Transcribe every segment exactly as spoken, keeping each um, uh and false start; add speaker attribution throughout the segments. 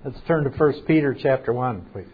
Speaker 1: Let's turn to First Peter chapter one, please.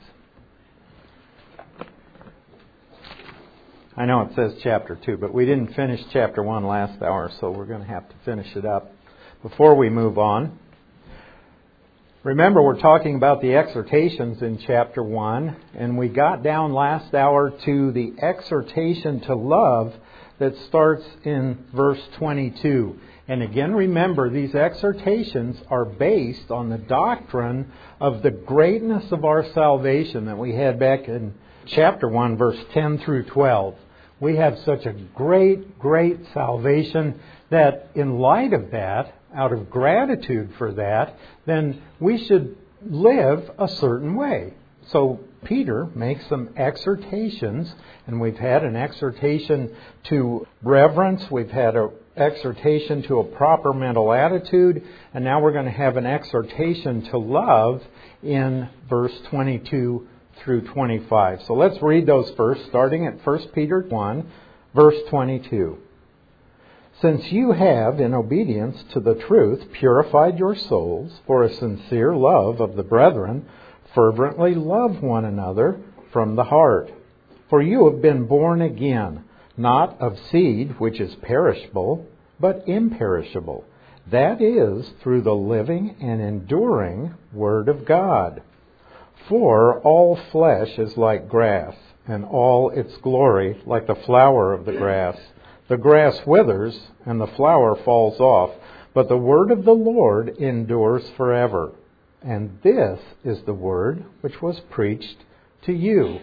Speaker 1: I know it says chapter two, but we didn't finish chapter one last hour, so we're going to have to finish it up before we move on. Remember, we're talking about the exhortations in chapter one, and we got down last hour to the exhortation to love that starts in verse twenty-two. And again, remember, these exhortations are based on the doctrine of the greatness of our salvation that we had back in chapter one, verse ten through twelve. We have such a great, great salvation that in light of that, out of gratitude for that, then we should live a certain way. So Peter makes some exhortations, and we've had an exhortation to reverence, we've had an exhortation to a proper mental attitude, and now we're going to have an exhortation to love in verse twenty-two through twenty-five. So let's read those first, starting at First Peter one, verse twenty-two. Since you have, in obedience to the truth, purified your souls for a sincere love of the brethren, fervently love one another from the heart. For you have been born again, not of seed which is perishable, but imperishable. That is, through the living and enduring Word of God. For all flesh is like grass, and all its glory like the flower of the grass. The grass withers, and the flower falls off, but the word of the Lord endures forever. And this is the word which was preached to you.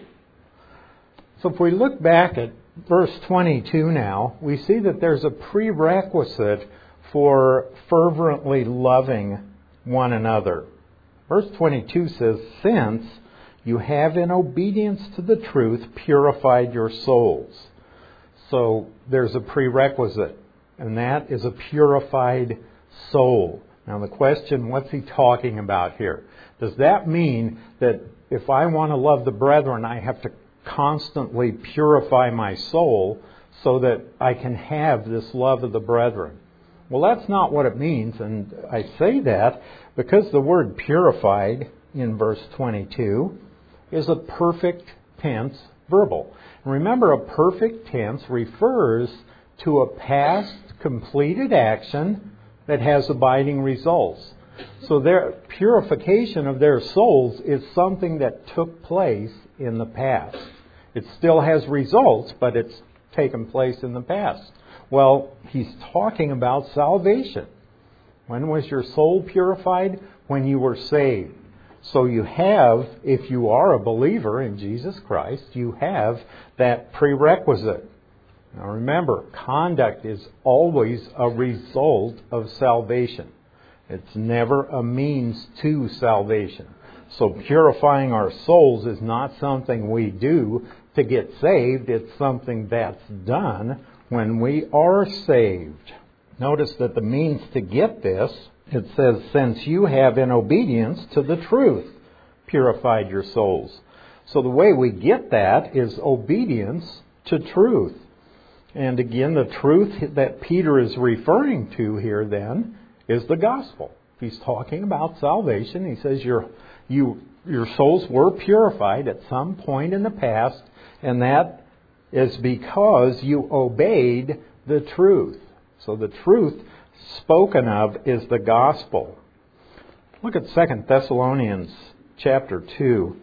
Speaker 1: So if we look back at verse twenty-two now, we see that there's a prerequisite for fervently loving one another. Verse twenty-two says, since you have in obedience to the truth purified your souls. So there's a prerequisite, and that is a purified soul. Now the question, what's he talking about here? Does that mean that if I want to love the brethren, I have to constantly purify my soul so that I can have this love of the brethren? Well, that's not what it means, and I say that because the word purified in verse twenty-two is a perfect tense verbal. And remember, a perfect tense refers to a past completed action that has abiding results. So their purification of their souls is something that took place in the past. It still has results, but it's taken place in the past. Well, he's talking about salvation. When was your soul purified? When you were saved. So you have, if you are a believer in Jesus Christ, you have that prerequisite. Now remember, conduct is always a result of salvation. It's never a means to salvation. So purifying our souls is not something we do to get saved. It's something that's done when we are saved. Notice that the means to get this, it says, since you have in obedience to the truth purified your souls. So the way we get that is obedience to truth. And again, the truth that Peter is referring to here then is the gospel. He's talking about salvation. He says your, you, your souls were purified at some point in the past, and that is because you obeyed the truth. So the truth spoken of is the gospel. Look at Second Thessalonians chapter two.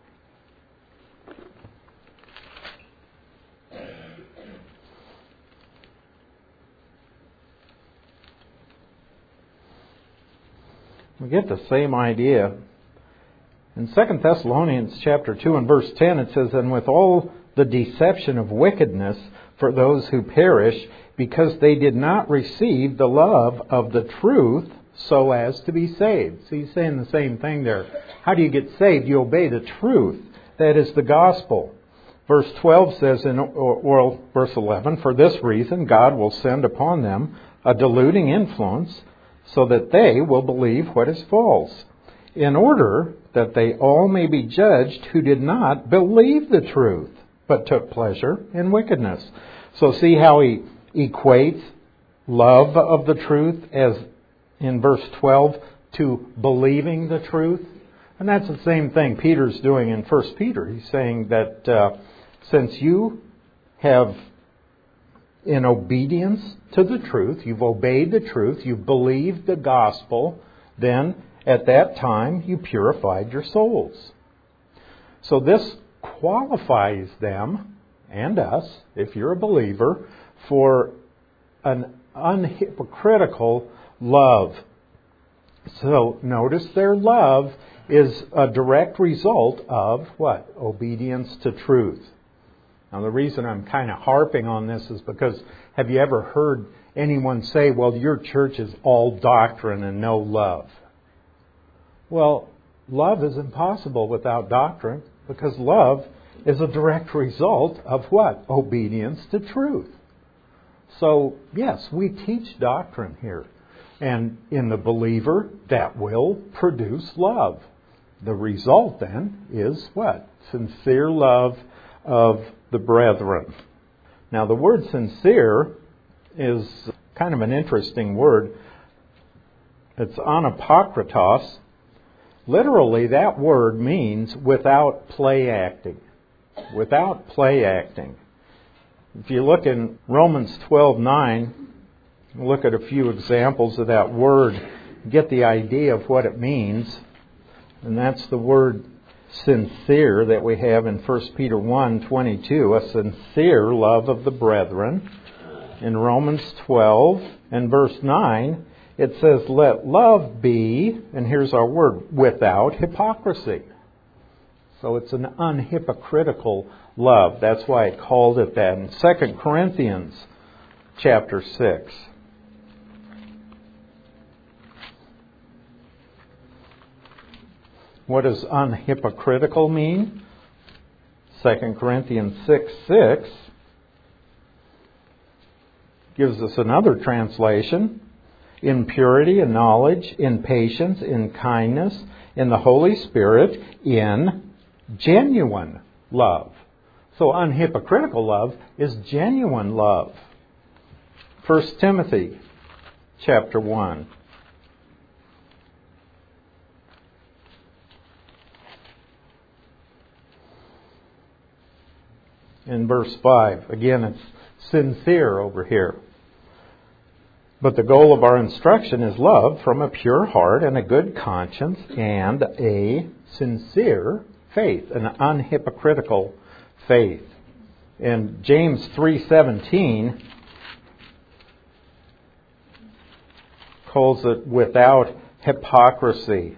Speaker 1: We get the same idea. In Second Thessalonians chapter two and verse ten it says, and with all the deception of wickedness for those who perish, because they did not receive the love of the truth so as to be saved. So he's saying the same thing there. How do you get saved? You obey the truth. That is the gospel. Verse twelve says, in, or, or verse eleven, for this reason God will send upon them a deluding influence so that they will believe what is false, in order that they all may be judged who did not believe the truth, but took pleasure in wickedness. So see how he equates love of the truth as in verse twelve to believing the truth. And that's the same thing Peter's doing in First Peter. He's saying that uh, since you have, in obedience to the truth, you've obeyed the truth, you've believed the gospel, then at that time you purified your souls. So this qualifies them and us, if you're a believer, for an unhypocritical love. So notice their love is a direct result of what? Obedience to truth. Now the reason I'm kind of harping on this is because have you ever heard anyone say, well, your church is all doctrine and no love? Well, love is impossible without doctrine because love is a direct result of what? Obedience to truth. So, yes, we teach doctrine here. And in the believer, that will produce love. The result then is what? Sincere love of the brethren. Now, the word sincere is kind of an interesting word. It's anapokritos. Literally, that word means without play acting. Without play acting. If you look in Romans twelve nine, look at a few examples of that word, get the idea of what it means. And that's the word sincere that we have in First Peter one twenty-two, a sincere love of the brethren. In Romans twelve and verse nine, it says, let love be, and here's our word, without hypocrisy. So it's an unhypocritical love. That's why it called it that. In Second Corinthians chapter six. What does unhypocritical mean? Second Corinthians six six gives us another translation. In purity and knowledge, in patience, in kindness, in the Holy Spirit, in genuine love. So unhypocritical love is genuine love. First Timothy chapter one. In verse five, again it's sincere over here. But the goal of our instruction is love from a pure heart and a good conscience and a sincere faith, an unhypocritical faith. And James three seventeen calls it without hypocrisy.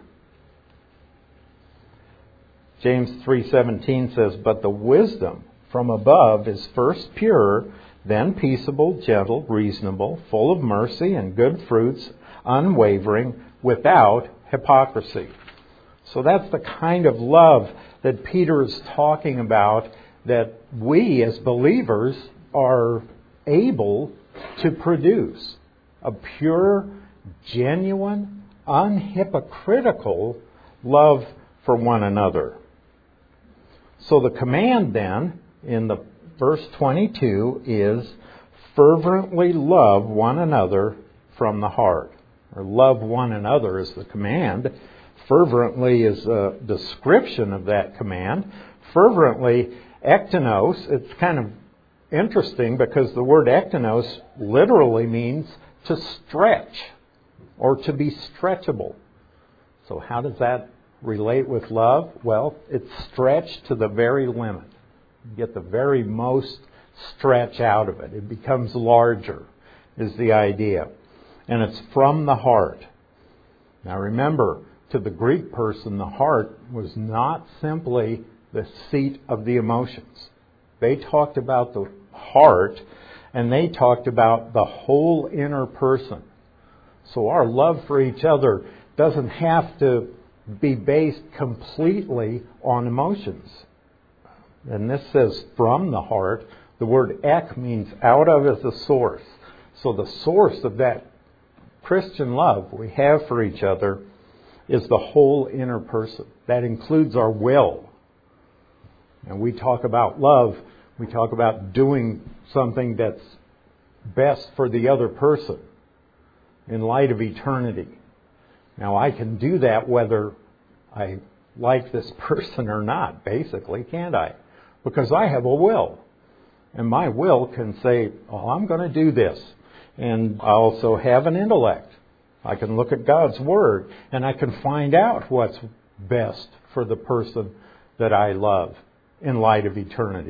Speaker 1: James three seventeen says, but the wisdom from above is first pure, then peaceable, gentle, reasonable, full of mercy and good fruits, unwavering, without hypocrisy. So that's the kind of love that Peter is talking about that we as believers are able to produce. A pure, genuine, unhypocritical love for one another. So the command then in the verse twenty-two is fervently love one another from the heart. Or love one another is the command. Fervently is a description of that command. Fervently, ektenos, it's kind of interesting because the word ektenos literally means to stretch or to be stretchable. So how does that relate with love? Well, it's stretched to the very limit. You get the very most stretch out of it. It becomes larger, is the idea. And it's from the heart. Now remember, to the Greek person, the heart was not simply the seat of the emotions. They talked about the heart, and they talked about the whole inner person. So our love for each other doesn't have to be based completely on emotions. And this says from the heart. The word ek means out of as a source. So the source of that Christian love we have for each other is the whole inner person. That includes our will. And we talk about love, we talk about doing something that's best for the other person in light of eternity. Now I can do that whether I like this person or not, basically, can't I? Because I have a will. And my will can say, oh, I'm going to do this. And I also have an intellect. I can look at God's Word and I can find out what's best for the person that I love in light of eternity.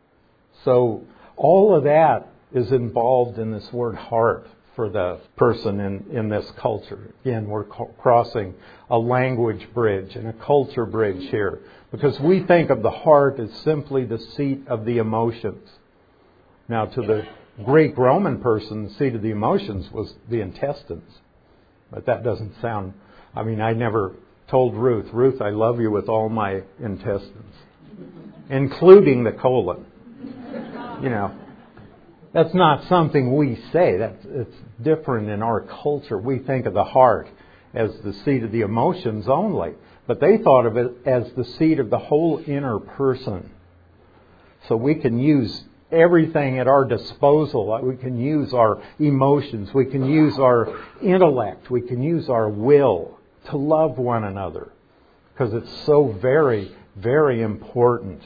Speaker 1: So all of that is involved in this word heart for the person in, in this culture. Again, we're co- crossing a language bridge and a culture bridge here, because we think of the heart as simply the seat of the emotions. Now, to the Greek Roman person, the seat of the emotions was the intestines. But that doesn't sound... I mean, I never told Ruth, Ruth, I love you with all my intestines, including the colon. You know, that's not something we say. That's, it's different in our culture. We think of the heart as the seat of the emotions only. But they thought of it as the seat of the whole inner person. So we can use everything at our disposal. We can use our emotions. We can use our intellect. We can use our will to love one another. Because it's so very, very important.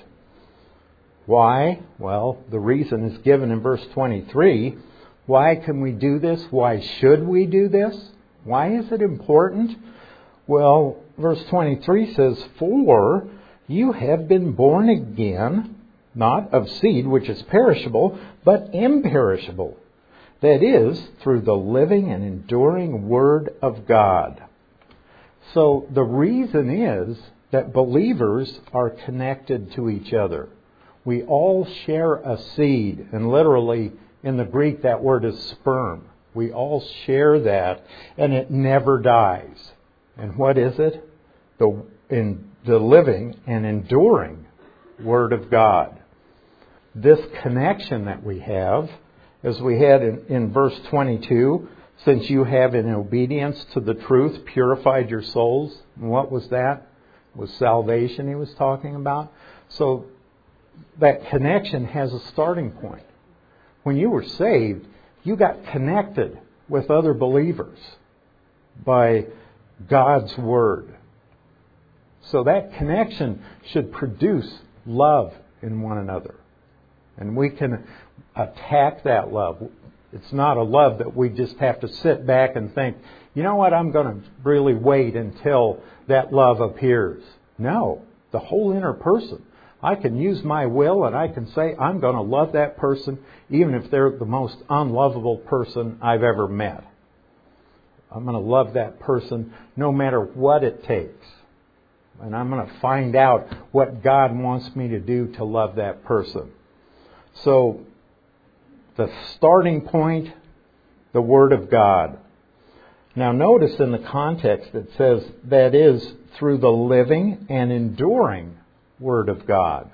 Speaker 1: Why? Well, the reason is given in verse twenty-three. Why can we do this? Why should we do this? Why is it important? Well, verse twenty-three says, for you have been born again, not of seed which is perishable, but imperishable. That is, through the living and enduring Word of God. So the reason is that believers are connected to each other. We all share a seed, and literally in the Greek that word is sperm. We all share that, and it never dies. And what is it? The, in the living and enduring Word of God. This connection that we have, as we had in, in verse twenty-two, since you have in obedience to the truth purified your souls. And what was that? It was salvation he was talking about. So that connection has a starting point. When you were saved, you got connected with other believers by God's Word. So that connection should produce love in one another. And we can attack that love. It's not a love that we just have to sit back and think, you know what, I'm going to really wait until that love appears. No, the whole inner person. I can use my will and I can say I'm going to love that person even if they're the most unlovable person I've ever met. I'm going to love that person no matter what it takes. And I'm going to find out what God wants me to do to love that person. So, the starting point, the Word of God. Now notice in the context it says, that is, through the living and enduring Word of God.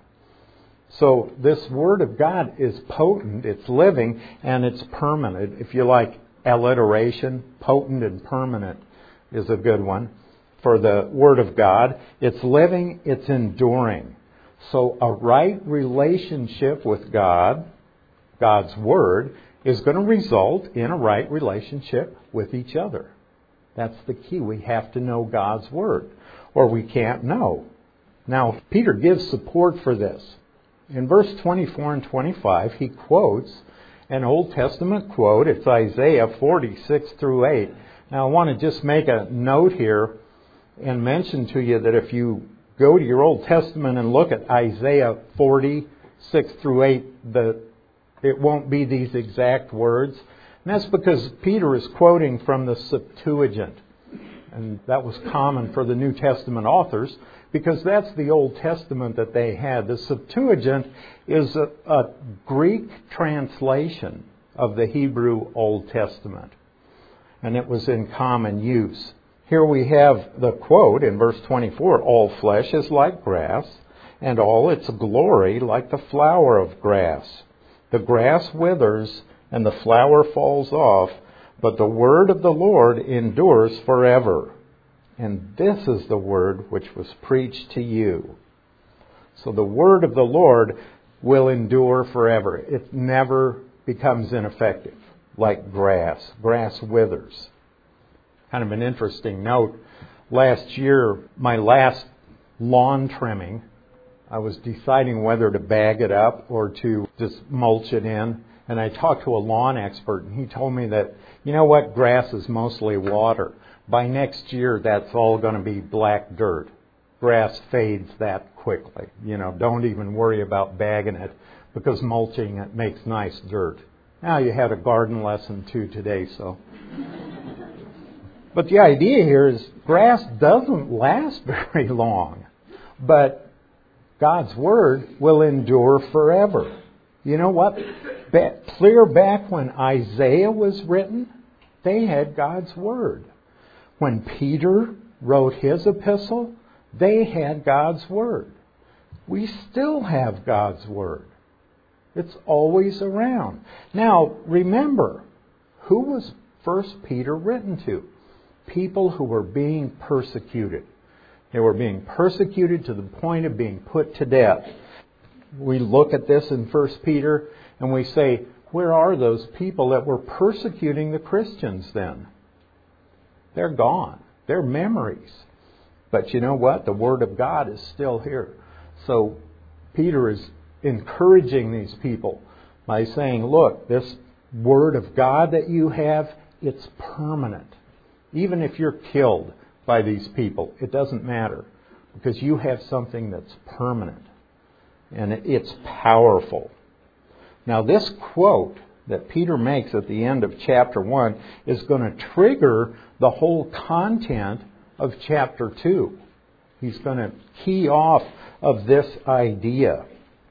Speaker 1: So this Word of God is potent, it's living, and it's permanent. If you like alliteration, potent and permanent is a good one for the Word of God. It's living, it's enduring. So a right relationship with God, God's Word, is going to result in a right relationship with each other. That's the key. We have to know God's Word, or we can't know. Now, Peter gives support for this. In verse twenty-four and twenty-five, he quotes an Old Testament quote. It's Isaiah forty-six through eight. Now, I want to just make a note here and mention to you that if you go to your Old Testament and look at Isaiah forty-six through eight, the, it won't be these exact words. And that's because Peter is quoting from the Septuagint. And that was common for the New Testament authors because that's the Old Testament that they had. The Septuagint is a, a Greek translation of the Hebrew Old Testament. And it was in common use. Here we have the quote in verse twenty-four, all flesh is like grass, and all its glory like the flower of grass. The grass withers, and the flower falls off, but the word of the Lord endures forever. And this is the word which was preached to you. So the word of the Lord will endure forever. It never becomes ineffective, like grass. Grass withers. Kind of an interesting note. Last year, my last lawn trimming. I was deciding whether to bag it up or to just mulch it in. And I talked to a lawn expert, and he told me that, you know what, grass is mostly water. By next year, that's all going to be black dirt. Grass fades that quickly. You know, don't even worry about bagging it, because mulching it makes nice dirt. Now, you had a garden lesson too today, so. But the idea here is grass doesn't last very long, but God's Word will endure forever. You know what? Ba- clear back when Isaiah was written, they had God's Word. When Peter wrote his epistle, they had God's Word. We still have God's Word. It's always around. Now, remember, who was First Peter written to? People who were being persecuted. They were being persecuted to the point of being put to death. We look at this in First Peter and we say, where are those people that were persecuting the Christians then? They're gone. They're memories. But you know what? The Word of God is still here. So Peter is encouraging these people by saying, look, this Word of God that you have, it's permanent. Even if you're killed by these people, it doesn't matter, because you have something that's permanent. And it's powerful. Now, this quote that Peter makes at the end of chapter one is going to trigger the whole content of chapter two. He's going to key off of this idea.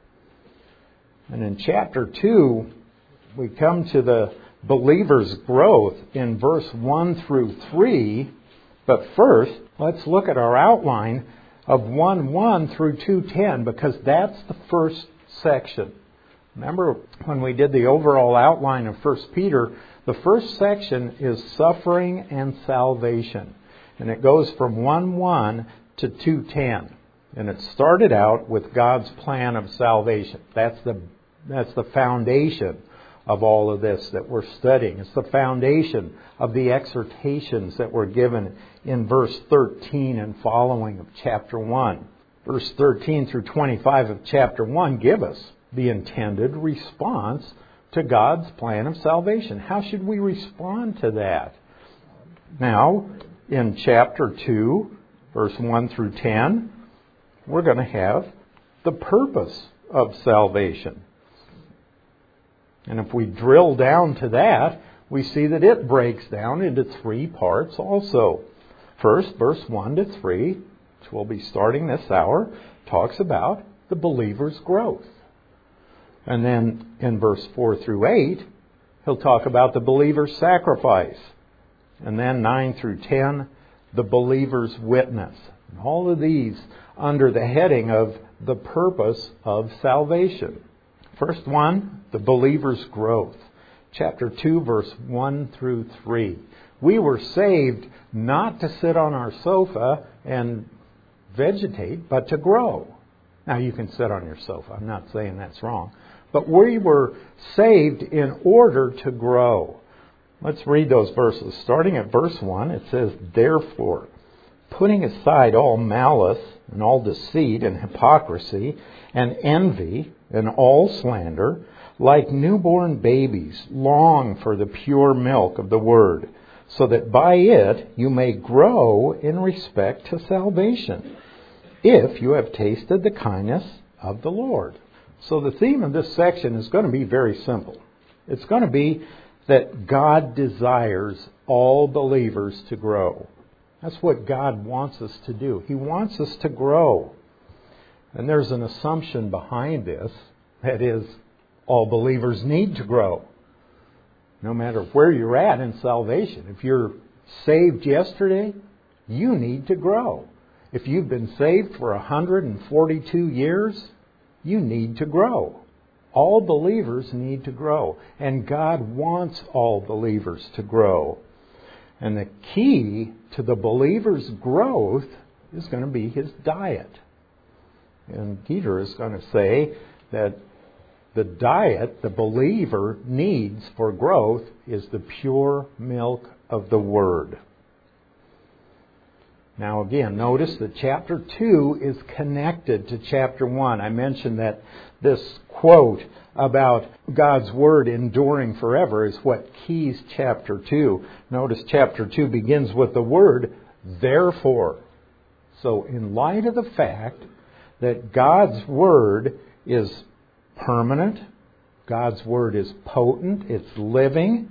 Speaker 1: And in chapter two, we come to the believer's growth in verse one through three. But first, let's look at our outline of one one through two ten, because that's the first section. Remember when we did the overall outline of First Peter, the first section is suffering and salvation. And it goes from one one to two ten. And it started out with God's plan of salvation. That's the, that's the foundation of all of this that we're studying. It's the foundation of the exhortations that were given in verse thirteen and following of chapter one. Verse thirteen through twenty-five of chapter one give us the intended response to God's plan of salvation. How should we respond to that? Now, in chapter two, verse one through ten, we're going to have the purpose of salvation. And if we drill down to that, we see that it breaks down into three parts also. First, verse one to three, which we'll be starting this hour, talks about the believer's growth. And then in verse four through eight, he'll talk about the believer's sacrifice. And then nine through ten, the believer's witness. And all of these under the heading of the purpose of salvation. First one, the believer's growth. Chapter two, verse one through three. We were saved not to sit on our sofa and vegetate, but to grow. Now, you can sit on your sofa. I'm not saying that's wrong. But we were saved in order to grow. Let's read those verses. Starting at verse one, it says, therefore, putting aside all malice and all deceit and hypocrisy and envy and all slander, like newborn babies, long for the pure milk of the word, so that by it you may grow in respect to salvation, if you have tasted the kindness of the Lord. So the theme of this section is going to be very simple. It's going to be that God desires all believers to grow. That's what God wants us to do. He wants us to grow. And there's an assumption behind this. That is, all believers need to grow. No matter where you're at in salvation. If you're saved yesterday, you need to grow. If you've been saved for one hundred forty-two years, you need to grow. All believers need to grow. And God wants all believers to grow. And the key to the believer's growth is going to be his diet. And Peter is going to say that the diet the believer needs for growth is the pure milk of the Word. Now again, notice that chapter two is connected to chapter one. I mentioned that this quote about God's Word enduring forever is what keys chapter two. Notice chapter two begins with the word, therefore. So in light of the fact that God's Word is permanent, God's Word is potent, it's living,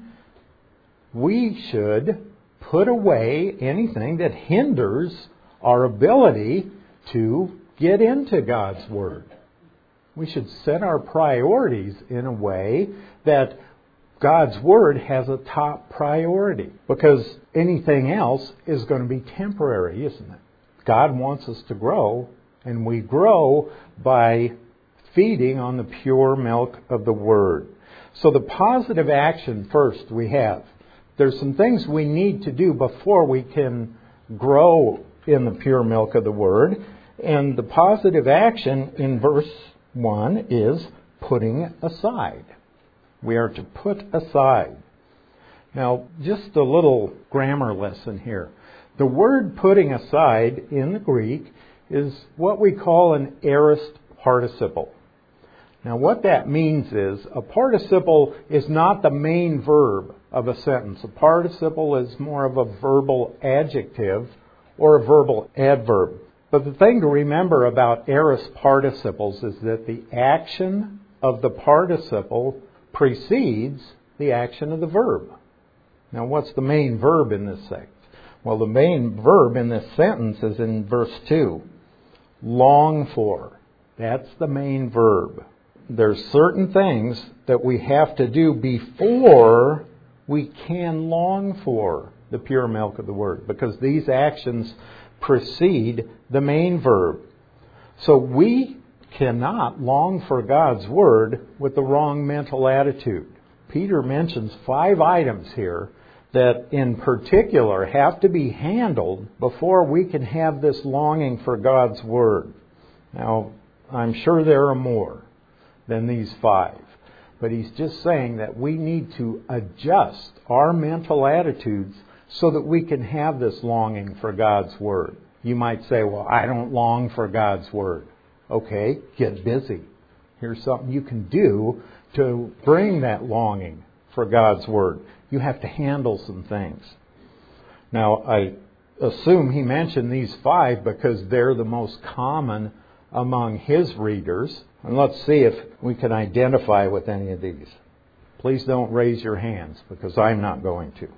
Speaker 1: we should put away anything that hinders our ability to get into God's Word. We should set our priorities in a way that God's Word has a top priority, because anything else is going to be temporary, isn't it? God wants us to grow, and we grow by feeding on the pure milk of the Word. So the positive action first we have. There's some things we need to do before we can grow in the pure milk of the Word. And the positive action in verse one is putting aside. We are to put aside. Now, just a little grammar lesson here. The word putting aside in the Greek is what we call an aorist participle. Now, what that means is a participle is not the main verb of a sentence. A participle is more of a verbal adjective or a verbal adverb. But the thing to remember about aorist participles is that the action of the participle precedes the action of the verb. Now, what's the main verb in this sentence? Well, the main verb in this sentence is in verse two. Long for. That's the main verb. There's certain things that we have to do before we can long for the pure milk of the Word, because these actions precede the main verb. So we cannot long for God's Word with the wrong mental attitude. Peter mentions five items here that in particular have to be handled before we can have this longing for God's Word. Now, I'm sure there are more than these five, but he's just saying that we need to adjust our mental attitudes so that we can have this longing for God's Word. You might say, well, I don't long for God's Word. Okay, get busy. Here's something you can do to bring that longing for God's Word. You have to handle some things. Now, I assume he mentioned these five because they're the most common among his readers. And let's see if we can identify with any of these. Please don't raise your hands, because I'm not going to.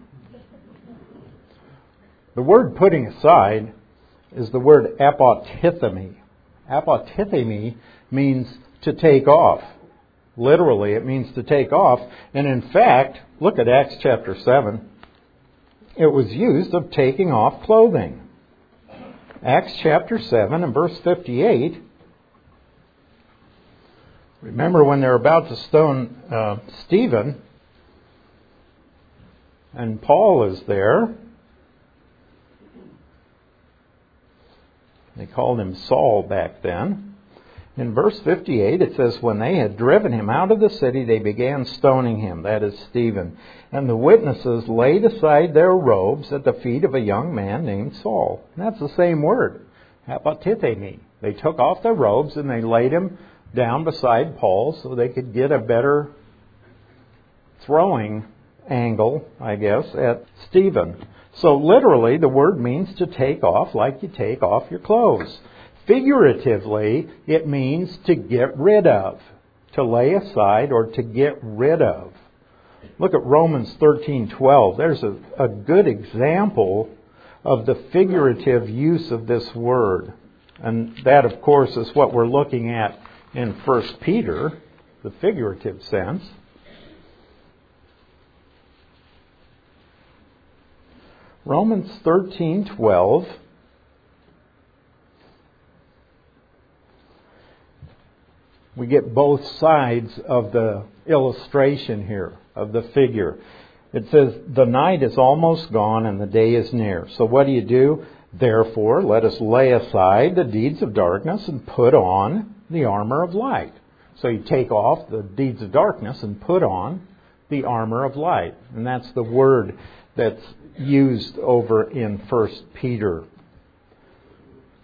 Speaker 1: The word putting aside is the word apotithemi. Apotithemi means to take off. Literally, it means to take off. And in fact, look at Acts chapter seven. It was used of taking off clothing. Acts chapter seven and verse fifty-eight. Remember when they're about to stone uh, Stephen, and Paul is there. They called him Saul back then. In verse fifty-eight, it says, when they had driven him out of the city, they began stoning him, that is Stephen. And the witnesses laid aside their robes at the feet of a young man named Saul. And that's the same word, apotithemi. They took off their robes and they laid him down beside Paul so they could get a better throwing angle, I guess, at Stephen. So literally, the word means to take off like you take off your clothes. Figuratively, it means to get rid of, to lay aside or to get rid of. Look at Romans thirteen twelve. There's a, a good example of the figurative use of this word. And that, of course, is what we're looking at in First Peter, the figurative sense. Romans thirteen twelve. We get both sides of the illustration here, of the figure. It says, the night is almost gone and the day is near. So what do you do? Therefore, let us lay aside the deeds of darkness and put on the armor of light. So you take off the deeds of darkness and put on the armor of light. And that's the word that's used over in First Peter.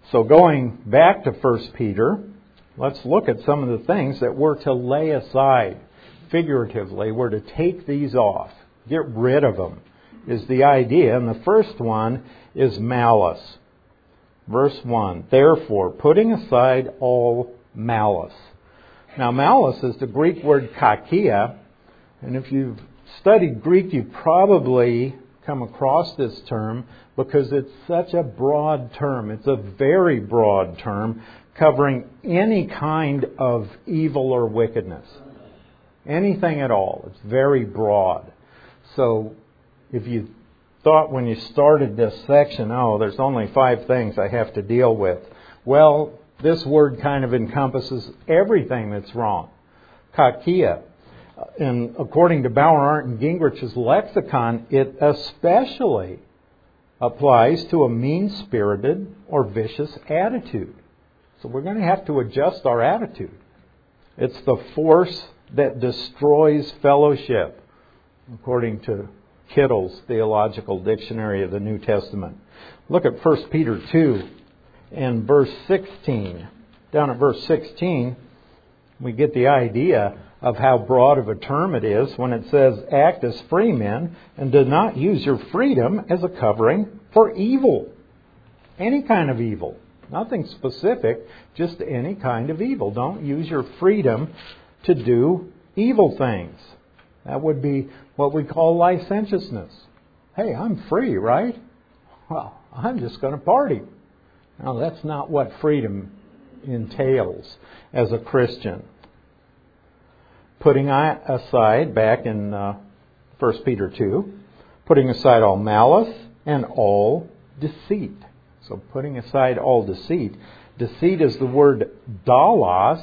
Speaker 1: So going back to First Peter, let's look at some of the things that we're to lay aside. Figuratively, we're to take these off. Get rid of them is the idea. And the first one is malice. Verse one, therefore, putting aside all malice. Now, malice is the Greek word kakia. And if you've studied Greek, you've probably come across this term because it's such a broad term. It's a very broad term covering any kind of evil or wickedness. Anything at all. It's very broad. So if you thought when you started this section, oh, there's only five things I have to deal with. Well, this word kind of encompasses everything that's wrong. Kakia. And according to Bauer, Arndt, and Gingrich's lexicon, it especially applies to a mean-spirited or vicious attitude. So we're going to have to adjust our attitude. It's the force that destroys fellowship, according to Kittle's Theological Dictionary of the New Testament. Look at First Peter two and verse sixteen. Down at verse sixteen, we get the idea of how broad of a term it is when it says, act as free men and do not use your freedom as a covering for evil. Any kind of evil. Nothing specific, just any kind of evil. Don't use your freedom to do evil things. That would be what we call licentiousness. Hey, I'm free, right? Well, I'm just going to party. Now, that's not what freedom entails as a Christian. Putting aside, back in uh, First Peter two, putting aside all malice and all deceit. So putting aside all deceit. Deceit is the word dalos.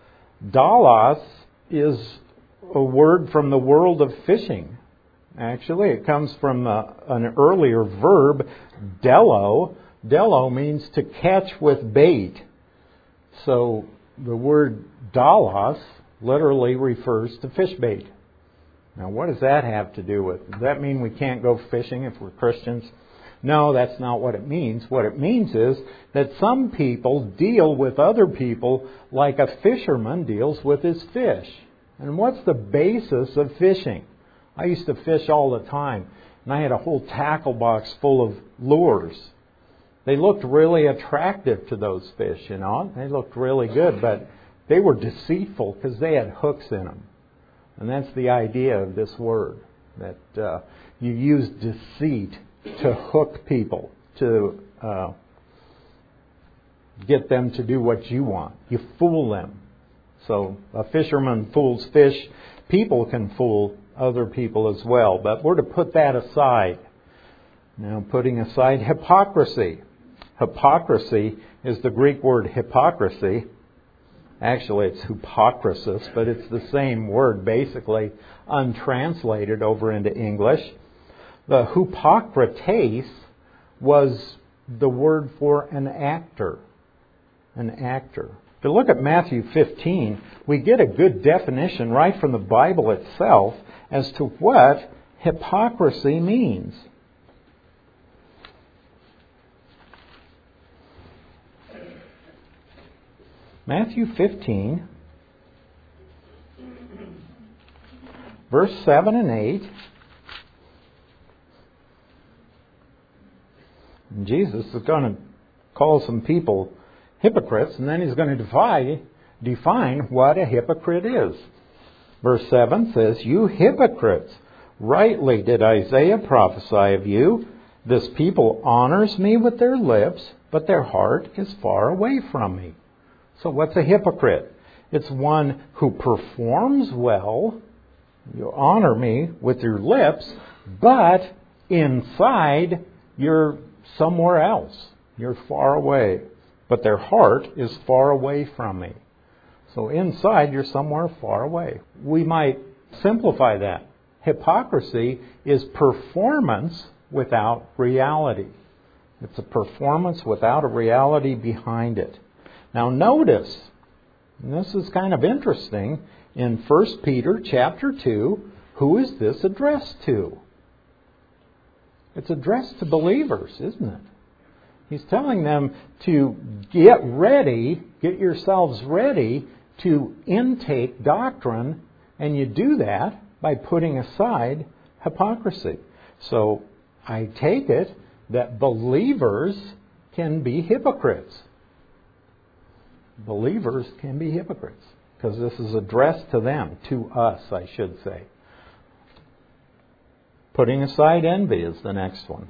Speaker 1: Dalos is a word from the world of fishing. Actually, it comes from uh, an earlier verb, delo. Delo means to catch with bait. So the word dalos literally refers to fish bait. Now, what does that have to do with? Does that mean we can't go fishing if we're Christians? No, that's not what it means. What it means is that some people deal with other people like a fisherman deals with his fish. And what's the basis of fishing? I used to fish all the time, and I had a whole tackle box full of lures. They looked really attractive to those fish, you know. They looked really good, but they were deceitful because they had hooks in them. And that's the idea of this word, that uh, you use deceit to hook people, to uh, get them to do what you want. You fool them. So a fisherman fools fish. People can fool other people as well. But we're to put that aside. Now, putting aside hypocrisy. Hypocrisy is the Greek word hypocrisy. Actually, it's hypocrisis, but it's the same word, basically, untranslated over into English. The hypocrates was the word for an actor. An actor. If you look at Matthew fifteen, we get a good definition right from the Bible itself as to what hypocrisy means. Matthew fifteen, verse seven and eight. And Jesus is going to call some people hypocrites, and then he's going to define, define what a hypocrite is. Verse seven says, you hypocrites, rightly did Isaiah prophesy of you. This people honors me with their lips, but their heart is far away from me. So what's a hypocrite? It's one who performs well. You honor me with your lips, but inside you're somewhere else. You're far away. But their heart is far away from me. So inside you're somewhere far away. We might simplify that. Hypocrisy is performance without reality. It's a performance without a reality behind it. Now notice, and this is kind of interesting, in First Peter chapter two, who is this addressed to? It's addressed to believers, isn't it? He's telling them to get ready, get yourselves ready to intake doctrine, and you do that by putting aside hypocrisy. So I take it that believers can be hypocrites. Believers can be hypocrites, because this is addressed to them, to us, I should say. Putting aside envy is the next one.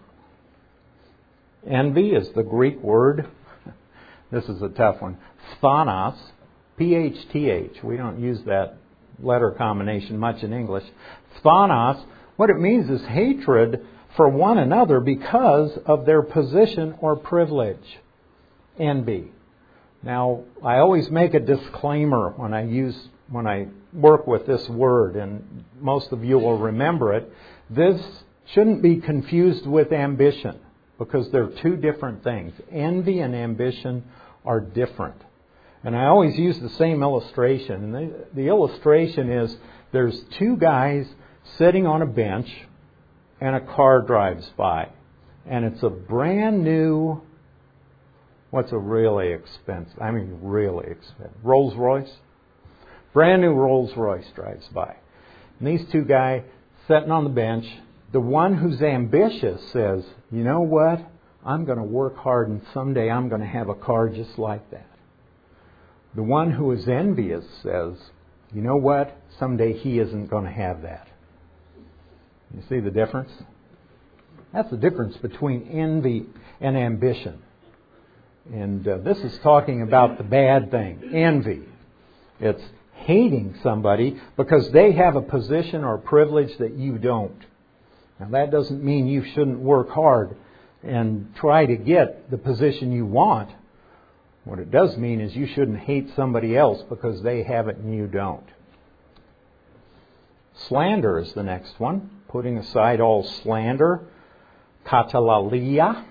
Speaker 1: Envy is the Greek word, this is a tough one, phthanos, P H T H. We don't use that letter combination much in English. Phthanos, what it means is hatred for one another because of their position or privilege. Envy. Now, I always make a disclaimer when I use when I work with this word, and most of you will remember it. This shouldn't be confused with ambition, because they're two different things. Envy and ambition are different. And I always use the same illustration. And the, the illustration is there's two guys sitting on a bench and a car drives by. And it's a brand new, what's a really expensive, I mean really expensive, Rolls Royce? Brand new Rolls Royce drives by. And these two guys sitting on the bench, the one who's ambitious says, you know what? I'm going to work hard and someday I'm going to have a car just like that. The one who is envious says, you know what? Someday he isn't going to have that. You see the difference? That's the difference between envy and ambition. And uh, this is talking about the bad thing, envy. It's hating somebody because they have a position or privilege that you don't. Now, that doesn't mean you shouldn't work hard and try to get the position you want. What it does mean is you shouldn't hate somebody else because they have it and you don't. Slander is the next one. Putting aside all slander. Katalalia.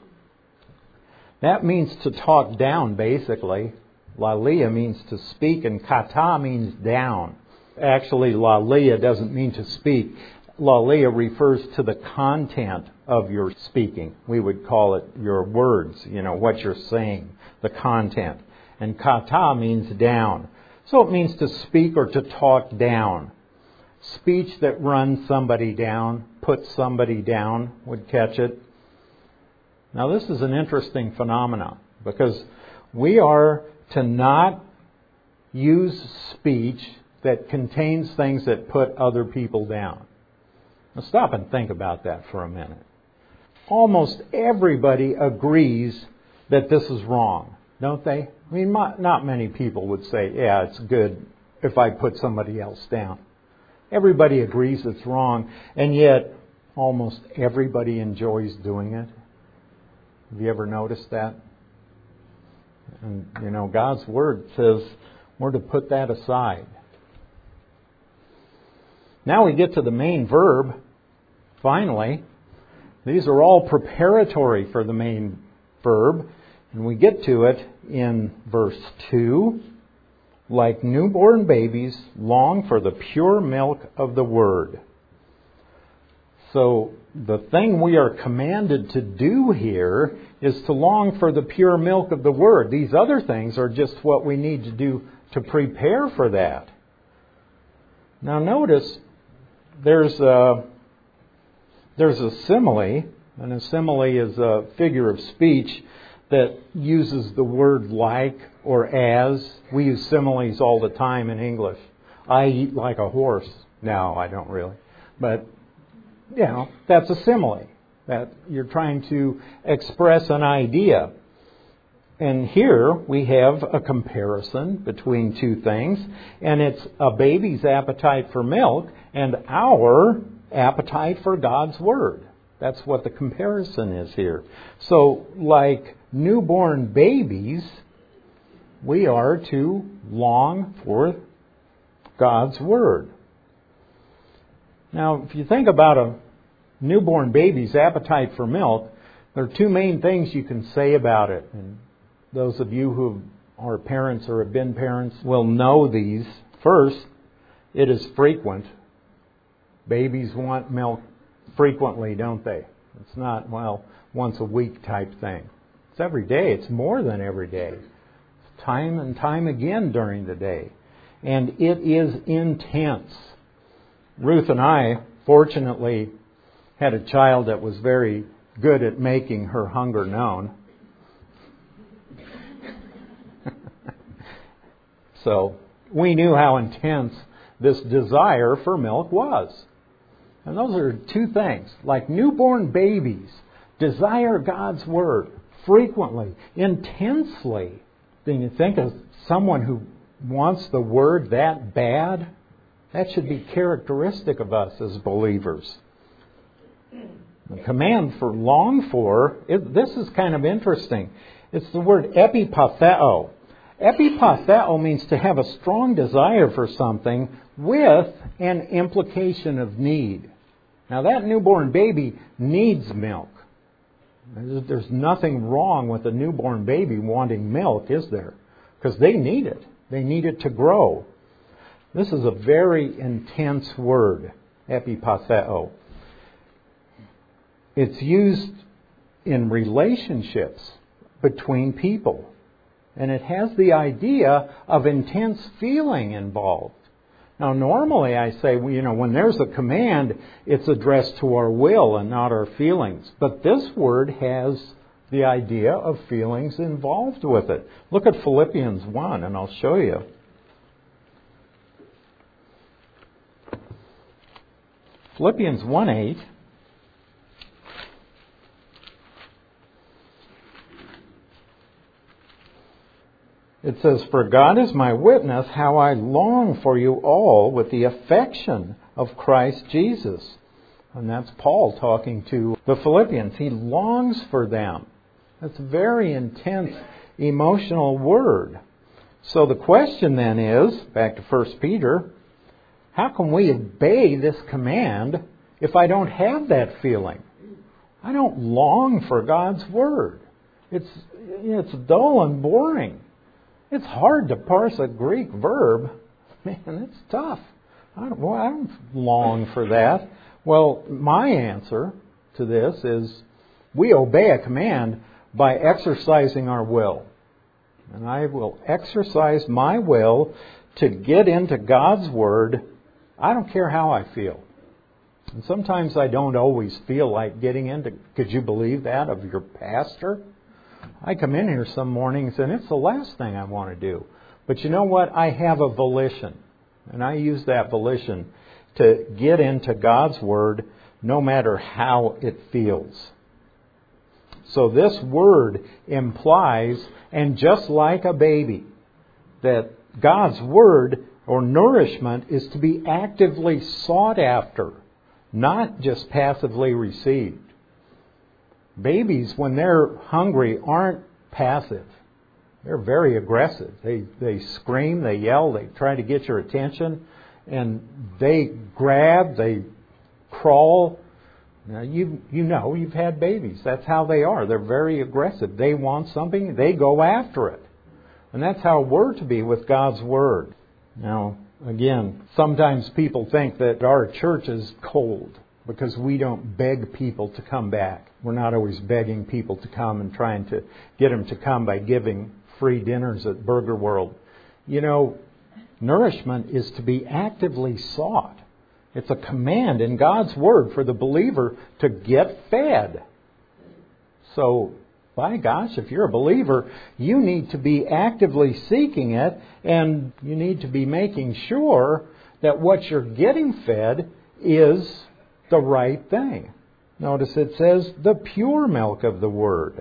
Speaker 1: That means to talk down, basically. Lalia means to speak, and kata means down. Actually, lalia doesn't mean to speak. Lalia refers to the content of your speaking. We would call it your words, you know, what you're saying, the content. And kata means down. So it means to speak or to talk down. Speech that runs somebody down, puts somebody down, would catch it. Now this is an interesting phenomenon, because we are to not use speech that contains things that put other people down. Now stop and think about that for a minute. Almost everybody agrees that this is wrong, don't they? I mean, not many people would say, yeah, it's good if I put somebody else down. Everybody agrees it's wrong, and yet almost everybody enjoys doing it. Have you ever noticed that? And, you know, God's Word says we're to put that aside. Now we get to the main verb, finally. These are all preparatory for the main verb. And we get to it in verse two. Like newborn babies, long for the pure milk of the Word. So the thing we are commanded to do here is to long for the pure milk of the Word. These other things are just what we need to do to prepare for that. Now notice there's a, there's a simile, and a simile is a figure of speech that uses the word like or as. We use similes all the time in English. I eat like a horse. No, I don't really. But, you know, that's a simile. That you're trying to express an idea. And here we have a comparison between two things. And it's a baby's appetite for milk and our appetite for God's Word. That's what the comparison is here. So, like newborn babies, we are to long for God's Word. Now, if you think about a newborn baby's appetite for milk, there are two main things you can say about it. And those of you who are parents or have been parents will know these. First, it is frequent. Babies want milk frequently, don't they? It's not, well, once a week type thing. It's every day. It's more than every day. Time and time again during the day. And it is intense. Ruth and I, fortunately, had a child that was very good at making her hunger known. So we knew how intense this desire for milk was. And those are two things. Like newborn babies desire God's Word frequently, intensely. Then you think of someone who wants the Word that bad? That should be characteristic of us as believers. The command for long for, it, this is kind of interesting. It's the word epipatheo. Epipatheo means to have a strong desire for something with an implication of need. Now that newborn baby needs milk. There's nothing wrong with a newborn baby wanting milk, is there? Because they need it. They need it to grow. This is a very intense word, epipatheo. It's used in relationships between people. And it has the idea of intense feeling involved. Now, normally I say, you know, when there's a command, it's addressed to our will and not our feelings. But this word has the idea of feelings involved with it. Look at Philippians one, and I'll show you. Philippians one eight. It says, "For God is my witness, how I long for you all with the affection of Christ Jesus." And that's Paul talking to the Philippians. He longs for them. That's a very intense, emotional word. So the question then is, back to First Peter, how can we obey this command if I don't have that feeling? I don't long for God's Word. It's, it's dull and boring. It's hard to parse a Greek verb. Man, it's tough. I don't, well, I don't long for that. Well, my answer to this is we obey a command by exercising our will. And I will exercise my will to get into God's Word. I don't care how I feel. And sometimes I don't always feel like getting into, could you believe that, of your pastor? I come in here some mornings and it's the last thing I want to do. But you know what? I have a volition. And I use that volition to get into God's Word no matter how it feels. So this word implies, and just like a baby, that God's Word or nourishment is to be actively sought after, not just passively received. Babies, when they're hungry, aren't passive. They're very aggressive. They they scream, they yell, they try to get your attention, and they grab, they crawl. Now you you know, you've had babies. That's how they are. They're very aggressive. They want something, they go after it. And that's how we're to be with God's Word. Now, again, sometimes people think that our church is cold because we don't beg people to come back. We're not always begging people to come and trying to get them to come by giving free dinners at Burger World. You know, nourishment is to be actively sought. It's a command in God's Word for the believer to get fed. So, by gosh, if you're a believer, you need to be actively seeking it, and you need to be making sure that what you're getting fed is the right thing. Notice it says the pure milk of the Word.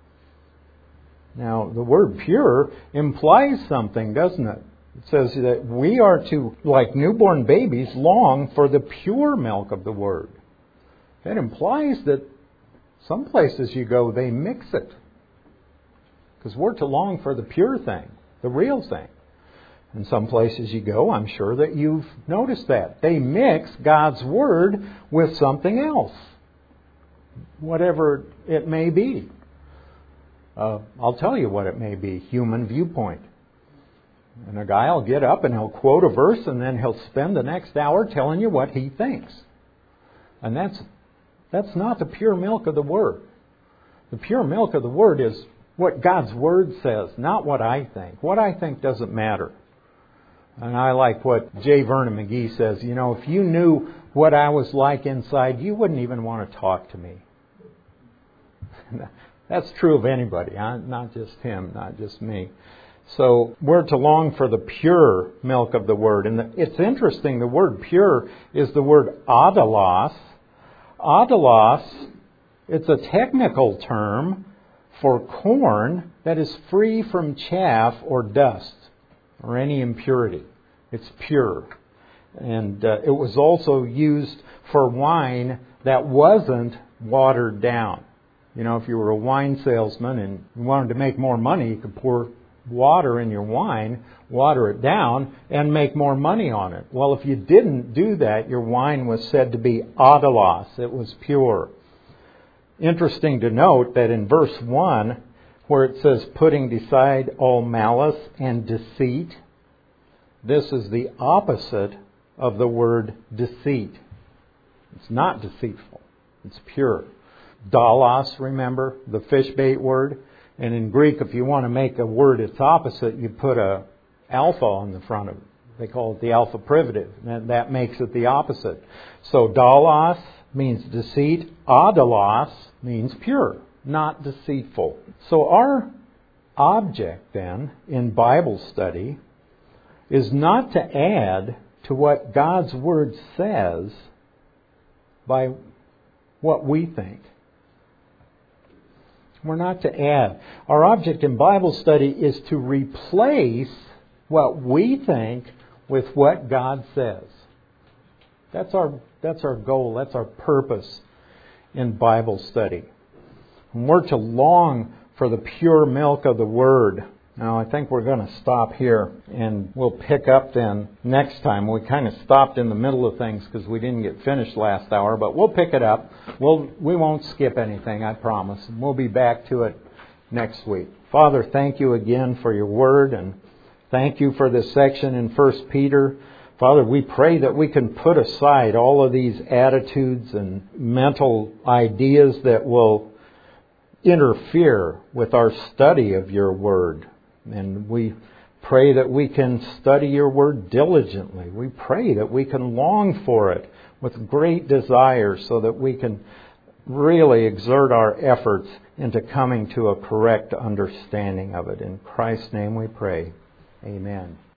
Speaker 1: Now, the word pure implies something, doesn't it? It says that we are to, like newborn babies, long for the pure milk of the Word. That implies that some places you go, they mix it. Because we're to long for the pure thing, the real thing. In some places you go, I'm sure that you've noticed that. They mix God's Word with something else, whatever it may be. Uh, I'll tell you what it may be, human viewpoint. And a guy will get up and he'll quote a verse and then he'll spend the next hour telling you what he thinks. And that's that's not the pure milk of the Word. The pure milk of the Word is what God's Word says, not what I think. What I think doesn't matter. And I like what J. Vernon McGee says, you know, if you knew what I was like inside, you wouldn't even want to talk to me. That's true of anybody, huh? Not just him, not just me. So we're to long for the pure milk of the Word. And the, it's interesting, the word pure is the word adalos. Adalos, it's a technical term for corn that is free from chaff or dust or any impurity. It's pure. And uh, it was also used for wine that wasn't watered down. You know, if you were a wine salesman and you wanted to make more money, you could pour water in your wine, water it down, and make more money on it. Well, if you didn't do that, your wine was said to be adalos. It was pure. Interesting to note that in verse one, where it says, putting aside all malice and deceit, this is the opposite of the word deceit. It's not deceitful. It's pure. Dalos, remember, the fish bait word. And in Greek, if you want to make a word its opposite, you put a alpha on the front of it. They call it the alpha privative. And that makes it the opposite. So dalos means deceit. Adalos means pure, not deceitful. So our object then in Bible study is not to add to what God's Word says by what we think. We're not to add. Our object in Bible study is to replace what we think with what God says. That's our that's our goal. That's our purpose in Bible study. And we're to long for the pure milk of the Word. Now, I think we're going to stop here, and we'll pick up then next time. We kind of stopped in the middle of things because we didn't get finished last hour, but we'll pick it up. We'll, we won't skip anything, I promise. And we'll be back to it next week. Father, thank you again for your Word, and thank you for this section in First Peter. Father, we pray that we can put aside all of these attitudes and mental ideas that will interfere with our study of your Word. And we pray that we can study your Word diligently. We pray that we can long for it with great desire so that we can really exert our efforts into coming to a correct understanding of it. In Christ's name we pray. Amen.